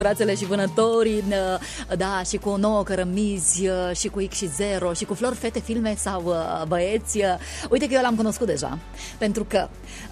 Brațele și vânătorii, da, și cu 9 cărămizi, și cu X și 0, și cu flori, fete, filme sau băieți. Uite că eu l-am cunoscut deja, pentru că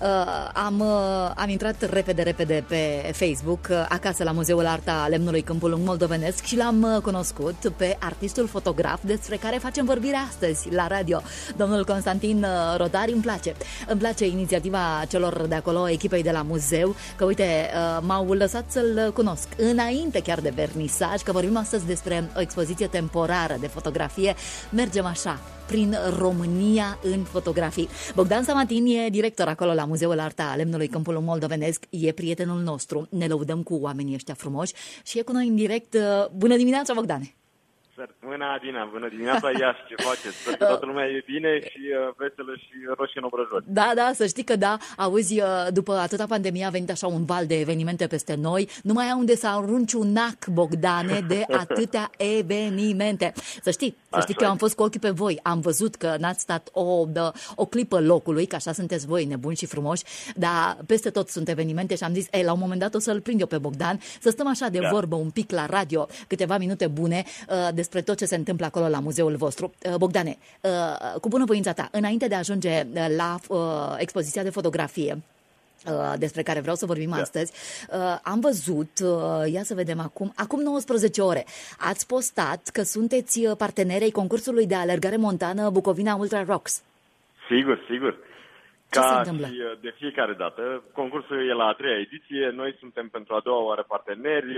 am intrat repede pe Facebook, acasă la Muzeul Arta Lemnului Câmpul Lung Moldovenesc, și l-am cunoscut pe artistul fotograf despre care facem vorbire astăzi la radio, domnul Constantin Rodari. Îmi place inițiativa celor de acolo, echipei de la muzeu, că uite, m-au lăsat să-l cunosc înainte chiar de vernisaj, că vorbim astăzi despre o expoziție temporară de fotografie. Mergem așa, prin România în fotografii. Bogdan Samatin e director acolo la Muzeul Arta Lemnului Câmpul Lung Moldovenesc, e prietenul nostru, ne lăudăm cu oamenii ăștia frumoși și e cu noi în direct. Bună dimineața, Bogdane! Bună, Adina, bună dimineața, Iași, ce faceți? Sper că toată lumea e bine și veselă și roșie în obrăjori. Da, să știi că da, auzi, după atâta pandemie a venit așa un val de evenimente peste noi, nu mai ai unde să arunci un nac, Bogdane, de atâtea evenimente. Să știi că eu am fost cu ochii pe voi, am văzut că n-ați stat o clipă locului, că așa sunteți voi, nebuni și frumoși, dar peste tot sunt evenimente și am zis, la un moment dat o să-l prind eu pe Bogdan, să stăm așa de vorbă un pic la radio, câteva minute bune, despre tot ce se întâmplă acolo la muzeul vostru. Bogdane, cu bunăvoința ta, înainte de a ajunge la expoziția de fotografie despre care vreau să vorbim astăzi, am văzut, ia să vedem acum 19 ore, ați postat că sunteți partenerei concursului de alergare montană Bucovina Ultra Rocks. Sigur. Ce se întâmplă? Și de fiecare dată. Concursul e la a 3-a ediție, noi suntem pentru a 2-a oară parteneri,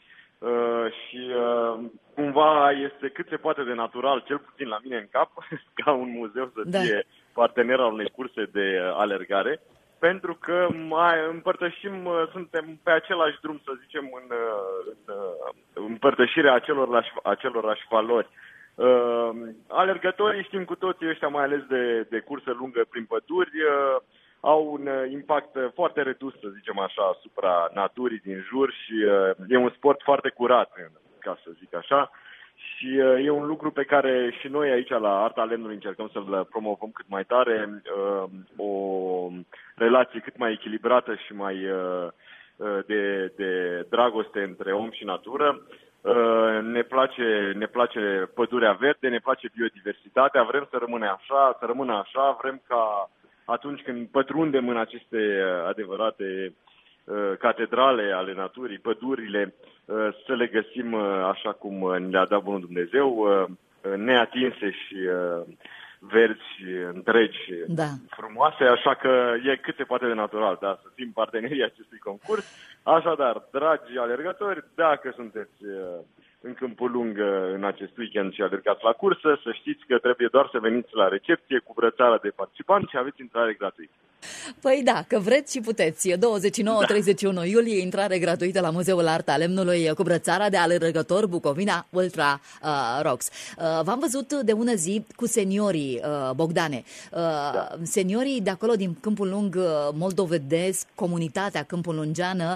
și cumva este cât se poate de natural, cel puțin la mine în cap, ca un muzeu să fie partener al unei curse de alergare, pentru că împărtășim, suntem pe același drum, să zicem, în împărtășirea acelorași valori. Alergătorii, știm cu toții, ăștia mai ales de cursă lungă prin păduri, au un impact foarte redus, să zicem așa, asupra naturii din jur și e un sport foarte curat, ca să zic așa, și e un lucru pe care și noi aici la Arta Lemnului încercăm să-l promovăm cât mai tare, o relație cât mai echilibrată și mai de dragoste între om și natură. Ne place pădurea verde, ne place biodiversitatea, vrem să rămână așa, vrem ca atunci când pătrundem în aceste adevărate catedrale ale naturii, pădurile, să le găsim așa cum ne-a dat bunul Dumnezeu, neatinse și verzi și întregi și frumoase, așa că e cât se poate de natural, să fim partenerii acestui concurs. Așadar, dragi alergători, dacă sunteți în Câmpul Lung în acest weekend și alergați la cursă, să știți că trebuie doar să veniți la recepție cu brățara de participant și aveți intrare gratuită. Păi da, că vreți și puteți. 29-31 iulie, intrare gratuită la Muzeul Arta Lemnului cu brățara de alergător Bucovina Ultra Rocks. V-am văzut de ună zi cu seniorii, Bogdane. Seniorii de acolo din Câmpul Lung moldovedesc, comunitatea Câmpul Lungeană,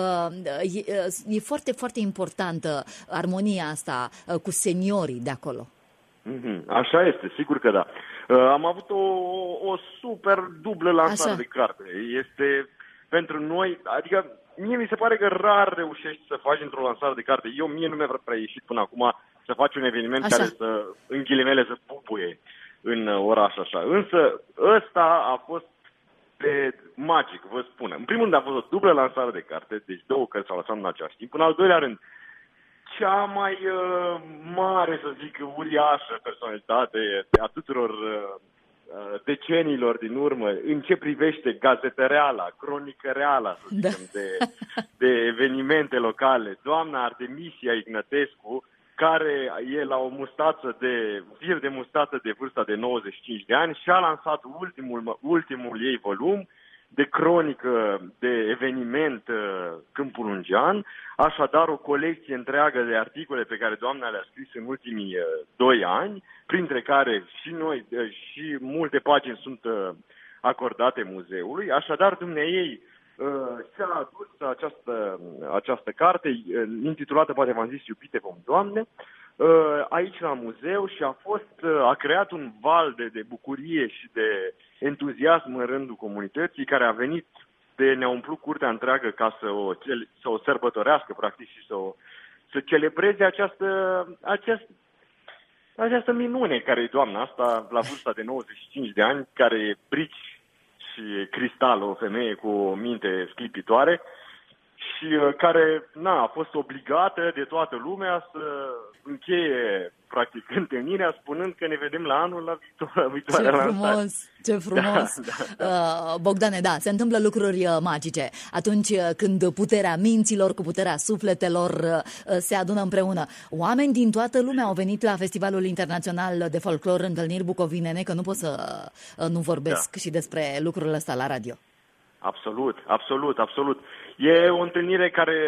e foarte, foarte importantă armonia asta cu seniorii de acolo. Așa este, sigur că da. Am avut o super dublă lansare de carte. Este pentru noi, adică mie mi se pare că rar reușești să faci într-o lansare de carte. Mie nu mi-a prea ieșit până acum să faci un eveniment care să, în ghilimele, să pupuie în oraș așa. Însă ăsta a fost magic, vă spun. În primul rând a fost o dublă lansare de carte, deci 2 cărți s-au lansat în același timp. În al doilea rând, cea mai mare, să zic, uriașă personalitate a tuturor deceniilor din urmă, în ce privește gazetăreala, cronicăreala, să zicem, de evenimente locale, doamna Artemisia Ignătescu, care e la o fir de mustață de vârsta de 95 de ani și a lansat ultimul ei volum de cronică, de eveniment Câmpul Lungean, așadar o colecție întreagă de articole pe care doamna le-a scris în ultimii 2 ani, printre care și noi și multe pagini sunt acordate muzeului, așadar dumneaei și-a adus această carte intitulată, poate v-am zis, Iubite vom, Doamne, aici la muzeu și a creat un val de bucurie și de entuziasm în rândul comunității care a venit ne-a umplut curtea întreagă ca să o sărbătorească, practic, și să celebreze această minune care e doamna asta, la vârsta de 95 de ani, care e brici și cristal, o femeie cu o minte sclipitoare și care a fost obligată de toată lumea să încheie, practic, întâlnirea spunând că ne vedem la anul la viitoarea lansare. Ce frumos! Da. Bogdane, da, se întâmplă lucruri magice atunci când puterea minților cu puterea sufletelor se adună împreună. Oameni din toată lumea au venit la Festivalul Internațional de Folclor Întâlniri Bucovinene, că nu pot să nu vorbesc și despre lucrul ăsta la radio. Absolut. E o întâlnire care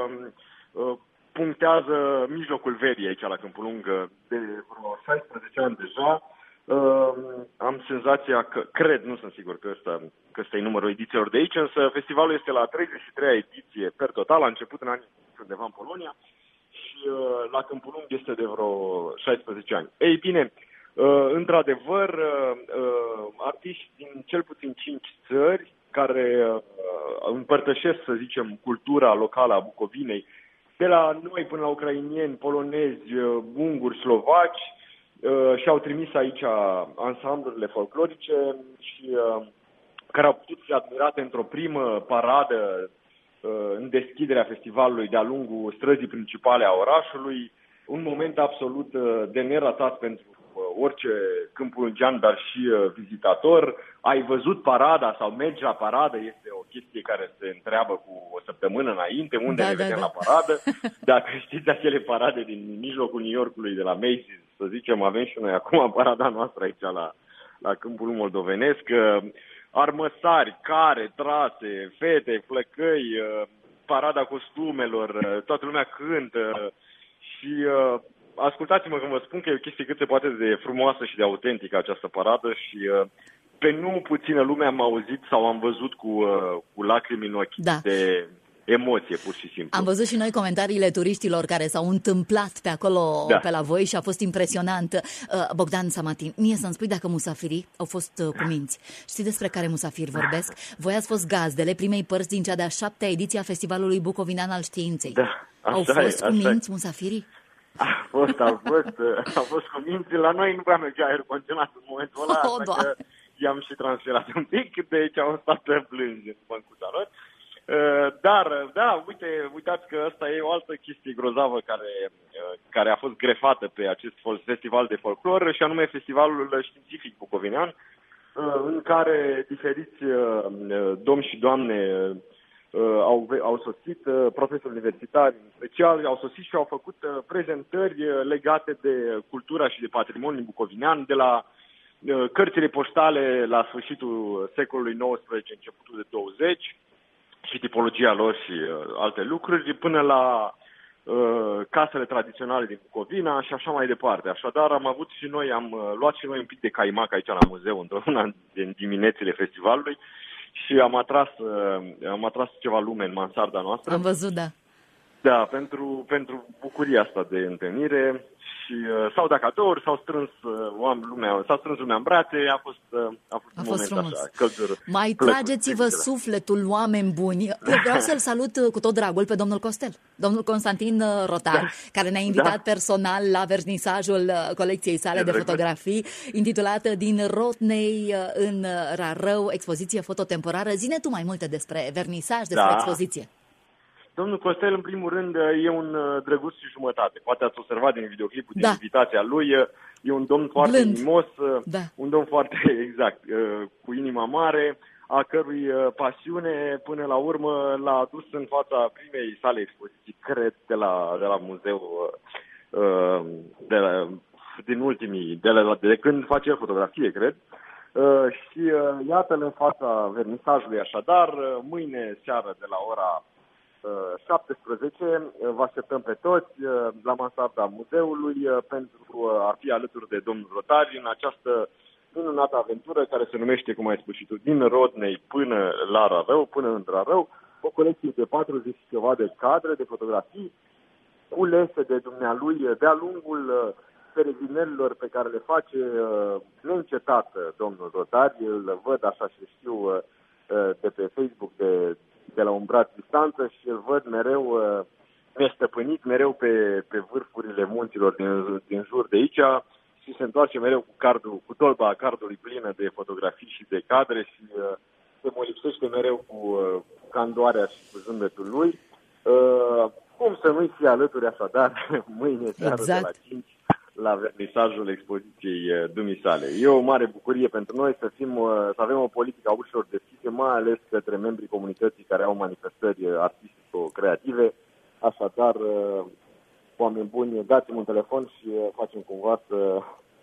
punctează mijlocul verii aici la Câmpul Lung de vreo 16 ani deja. Am senzația că, nu sunt sigur că ăsta e numărul edițiilor de aici, însă festivalul este la 33-a ediție per total, a început în anii undeva în Polonia și la Câmpul Lung este de vreo 16 ani. Ei bine, într-adevăr, artiști din cel puțin 5 țări care împărtășesc, să zicem, cultura locală a Bucovinei, de la noi până la ucrainieni, polonezi, unguri, slovaci, și-au trimis aici ansamblurile folclorice și care au putut fi admirate într-o primă paradă în deschiderea festivalului de-a lungul străzii principale a orașului. Un moment absolut de neratat pentru orice câmpulungean, dar și vizitator. Ai văzut parada sau mergi la paradă? Este o chestie care se întreabă cu o săptămână înainte, unde ne vedem la paradă. Dacă știți acele parade din mijlocul New Yorkului, de la Macy's, să zicem, avem și noi acum parada noastră aici la Câmpul Moldovenesc. Armăsari, care, trase, fete, flăcăi, parada costumelor, toată lumea cântă și ascultați-mă când vă spun că e o chestie cât se poate de frumoasă și de autentică această paradă și pe nu puțină lume am auzit sau am văzut cu lacrimi în ochi de emoție, pur și simplu. Am văzut și noi comentariile turiștilor care s-au întâmplat pe acolo, pe la voi și a fost impresionant. Bogdan Samatin, mie să-mi spui dacă musafirii au fost cuminți. Știi despre care musafiri vorbesc? Voi ați fost gazdele primei părți din cea de-a 7-a ediție a Festivalului Bucovinean al Științei. Au fost cuminți musafirii? A fost cuminți. La noi nu prea mergea aer condiționat în momentul ăla, că i-am și transferat un pic, deci au stat plângi în băncuța lor. Dar, da, uitați că asta e o altă chestie grozavă care a fost grefată pe acest festival de folclor, și anume Festivalul Științific Bucovinean, în care diferiți domni și doamne au sosit, profesori universitari în special, au sosit și au făcut prezentări legate de cultura și de patrimoniul bucovinean, de la cărțile poștale la sfârșitul secolului XIX, începutul de 20, și tipologia lor și alte lucruri, până la casele tradiționale din Bucovina și așa mai departe. Așadar, am luat și noi un pic de caimac aici la muzeu, într-una din diminețile festivalului, și am atras ceva lume în mansarda noastră. Am văzut, da. Da, pentru bucuria asta de întâlnire. Și s-au dat cadouri, s-au strâns lumea în brațe, a fost un moment frumos. Așa, călduros. Mai trageți-vă sufletul, oameni buni. Eu vreau să-l salut cu tot dragul pe domnul Costel, domnul Constantin Rotar, care ne-a invitat personal la vernisajul colecției sale de fotografii, intitulată Din Rotnei în Rarău, expoziție fototemporară. Zine tu mai multe despre vernisaj, despre expoziție. Domnul Costel, în primul rând, e un drăguț și jumătate. Poate ați observat din videoclipul, din invitația lui. E un domn foarte inimos, un domn foarte, exact, cu inima mare, a cărui pasiune, până la urmă, l-a adus în fața primei sale expoziții, cred, de la muzeu, de când face el fotografie, cred. Și iată-l în fața vernisajului, așadar, mâine seară de la ora 17, vă așteptăm pe toți la mansarda muzeului pentru a fi alături de domnul Rotari în această minunată aventură care se numește, cum ai spus și tu, Din Rodnei până la Rarău, până în Rarău, o colecție de 40 și ceva de cadre, de fotografii culese de dumnealui de-a lungul peregrinărilor pe care le face neîncetat domnul Rotari. Îl văd așa și știu de pe Facebook de la un braț distanță și îl văd mereu nestăpânit, mereu pe vârfurile munților din jur de aici și se întoarce mereu cu tolba cardului plină de fotografii și de cadre și se mă lipsește mereu cu candoarea și cu zâmbetul lui. Cum să nu-i fie alături așadar mâine seară de la 5 la vernisajul expoziției dumisale. E o mare bucurie pentru noi să avem o politică a ușilor deschise, mai ales către membrii comunității care au manifestări artistico-creative. Așadar, oameni buni, dați-mi un telefon și facem cumva să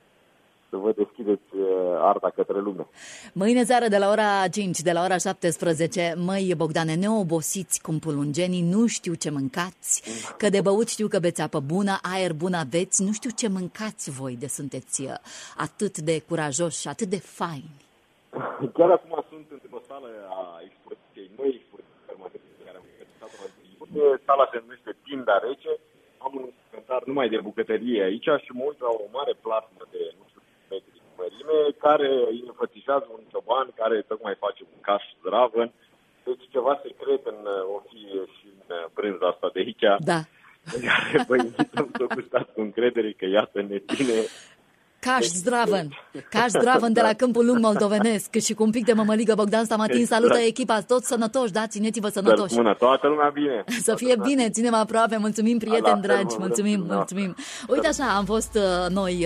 vă deschideți arta către lume. Mâine seară de la ora 5, de la ora 17, măi Bogdane, neobosiți cum pulungenii, nu știu ce mâncați, că de băut știu că beți apă bună, aer bun aveți, nu știu ce mâncați voi de sunteți atât de curajoși și atât de faini. Chiar acum sunt într-o sală a expoziției noi, expoziții permanente care am organizat-o. Sala se numește Tinda Rece, am un instrumentar numai de bucătărie aici și mă uit la o mare plasmă de mărime, care îi înfățișează un cioban care tocmai face un caș zdravăn. Deci ceva secret o fi și în brânza asta de aici. Da. În care vă invităm să gustați cu încredere că iată ne ține Caș zdravăn de la Câmpul Lung moldovenesc și cu un pic de mămăligă. Bogdan Stamatin salută echipa, toți sănătoși, da, țineți-vă sănătoși. Toată lumea bine. Să fie bine, ținem aproape, mulțumim prieteni dragi, mulțumim. Uite așa, am fost noi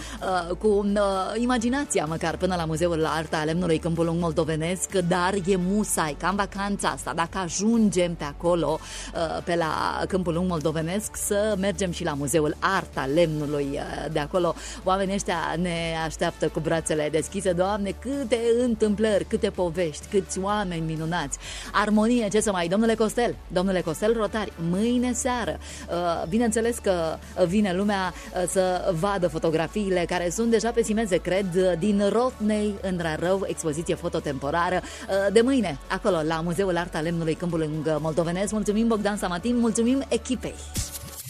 cu imaginația măcar până la Muzeul Arta Lemnului Câmpul Lung moldovenesc, dar e musai, ca în vacanța asta, dacă ajungem pe acolo, pe la Câmpul Lung moldovenesc, să mergem și la Muzeul Arta Lemnului de acolo. Oamenii ăștia ne așteaptă cu brațele deschise. Doamne, câte întâmplări, câte povești, câți oameni minunați. Armonie, ce să mai... Domnule Costel Rotari, mâine seară, bineînțeles că vine lumea să vadă fotografiile care sunt deja pe simeze, cred, din Rotnei în Rarău, expoziție fototemporară de mâine, acolo, la Muzeul Arta Lemnului Câmpul Lung moldovenesc. Mulțumim, Bogdan Stamatin, mulțumim echipei.